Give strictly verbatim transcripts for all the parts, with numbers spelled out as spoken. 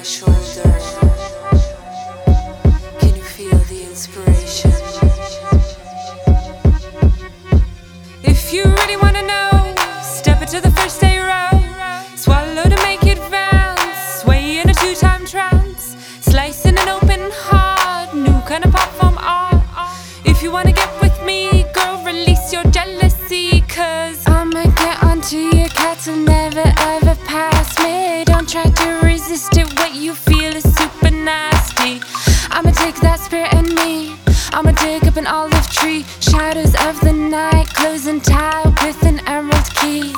shoulder. Can you feel the inspiration? If you really wanna know, step into the first day row. Swallow to make it bounce, sway in a two-time trance, slicing an open heart, new kind of pop from art. If you wanna get with me, girl, release your jealousy, cause I'ma get onto your cat will never ever pass me. Don't try to resist it, what you feel is super nasty. I'ma take that spirit in me, I'ma dig up an olive tree, shadows of the night, closing tile with an emerald key.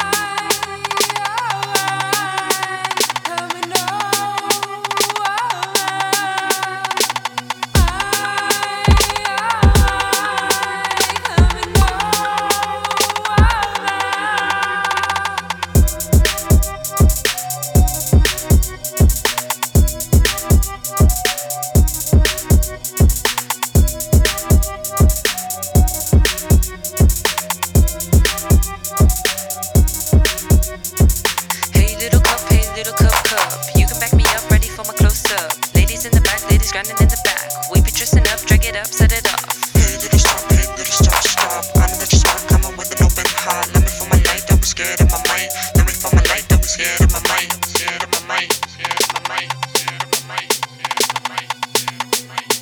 Grinding in the back, we be dressing up, drag it up, set it off. Hey, little stop, hey, little stop, stop. I know that you're smart, coming with an open heart. Let me for my light, don't be scared of my mind. Let me for my light, don't be scared of my mind. Scared of my mind, scared of my mind, scared of my mind, scared of my mind, scared of my mind.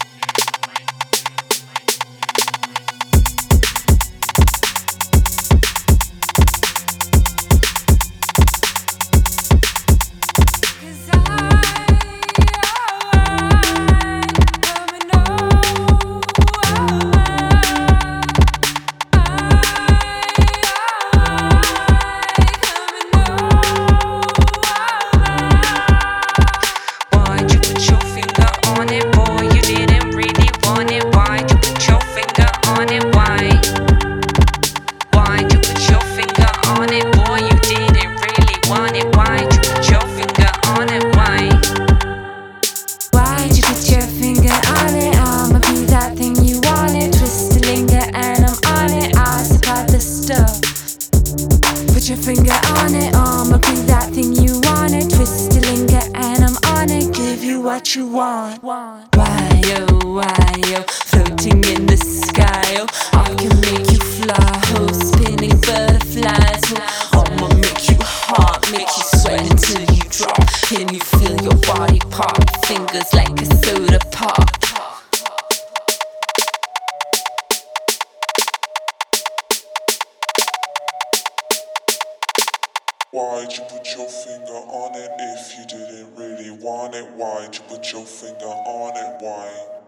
Put your finger on it, I'ma be that thing you wanted. Twist your linger and I'm on it, give you what you want. Why oh, why oh, floating in the sky, oh, I can make you fly, oh, spinning butterflies, oh, I'ma make you hot, make you sweat until you drop. Can you feel your body pop, fingers like a soda pop? Why'd you put your finger on it if you didn't really want it? Why'd you put your finger on it? Why?